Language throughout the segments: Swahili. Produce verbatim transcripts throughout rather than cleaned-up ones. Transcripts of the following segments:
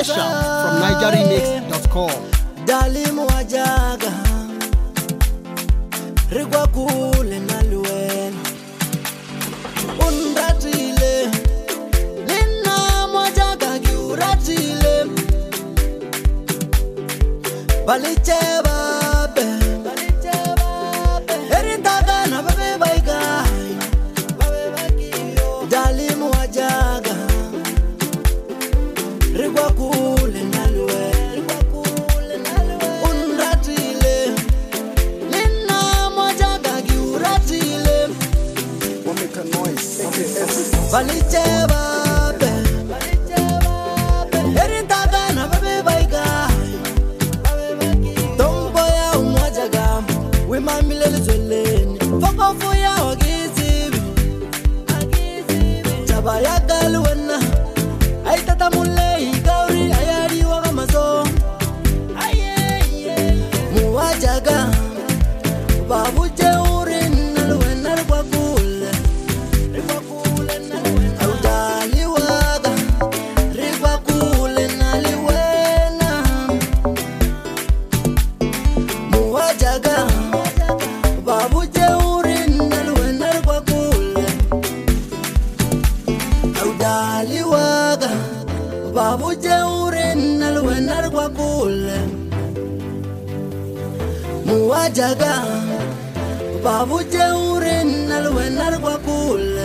Fresh out from niger remix dot com. Dalimu wajaga rigwa kule naluwen unratile nina mwajaga giuratile baliche babe baliche babe eritaga na babe baiga babe bakiyo dalimu wajaga rigwa kule naluwen Baliche babe, baliche babe, eritaga na babe baiga, babe baki. Tombo ya umwajaga, we mamile lizoleni. Foko fuya wagizibi, wagizibi. Chaba ya galuena, aitata mule gauri ayari wakamazo. Aye aye, muwajaga, babu jeurin naluena kwa kule. Babu jeurin naluenar kwa kule Audaliwaga Babu jeurin naluenar kwa kule Muwajaga Babu jeurin naluenar kwa kule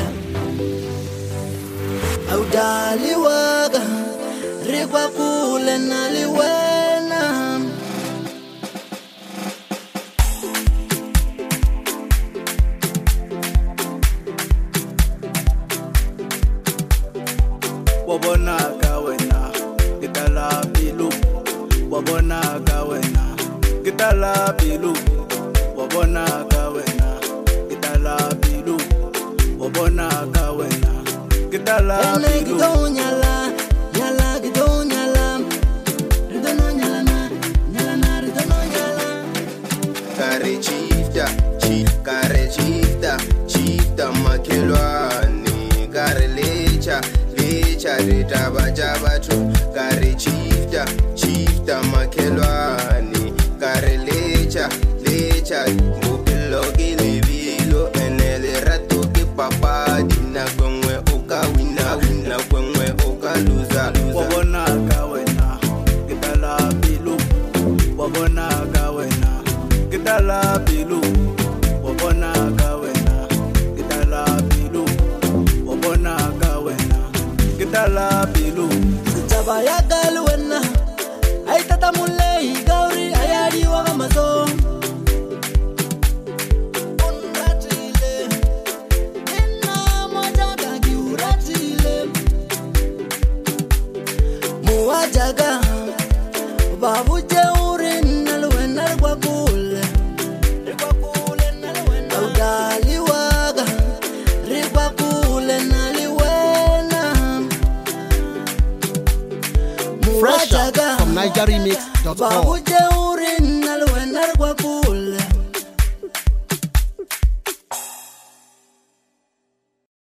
Audaliwaga Rigwa kule naliwena Wabona kawena kitala pilu Wabona kawena kitala pilu Wabona kawena kitala pilu Wabona kawena kitala pilu Gito nyala nyala gito nyala Ridono nyala na nyala na ridono nyala Kare chifta chief kare chifta chifta makelwani kare lecha lecha rita bajaba tu kare chifta chifta makelwani kare lecha lecha bupilo gilibilo enele rato ke papa dina gwenwe oka wina wina gwenwe oka luza Wabona kawena kitala pilu Wabona kawena kitala pilu Wabona kawena kitala pilu Wabona kawena kitala pilu Chaba ya galuena aitata mule gauri ayari wakamazo Unratile nina mwajaga giuratile Muwajaga Babu jeurin naluenar kwa kule Rigwa kule naluenar Audaliwaga Rigwa kule naliwena Fresh out from niger remix dot com. Babu jeurin naluenar kwa kule